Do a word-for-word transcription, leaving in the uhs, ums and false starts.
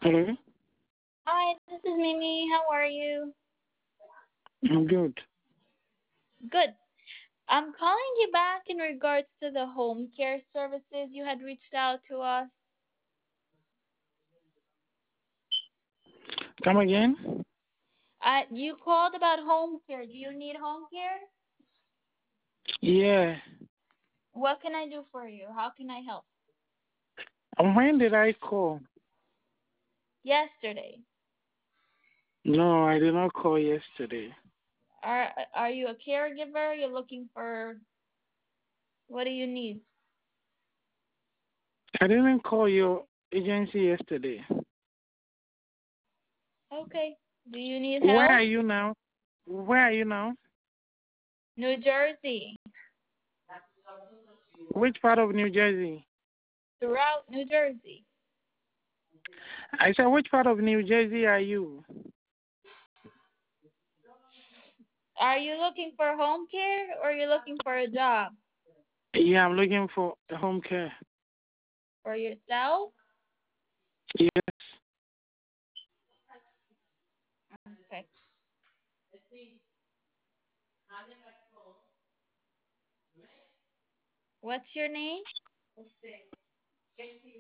Hello? Hi, this is Mimi. How are you? I'm good. Good. I'm calling you back in regards to the home care services. You had reached out to us. Come again? Uh, you called about home care. Do you need home care? Yeah. What can I do for you? How can I help? And when did I call? Yesterday. No, I did not call yesterday. Are are you a caregiver? You're looking for what do you need? I didn't call your agency yesterday. Okay. Do you need Where are help? you now? Where are you now? New Jersey. Which part of New Jersey? Throughout New Jersey. I said, which part of New Jersey are you? Are you looking for home care or are you looking for a job? Yeah, I'm looking for a home care. For yourself? Yes. Okay. What's your name?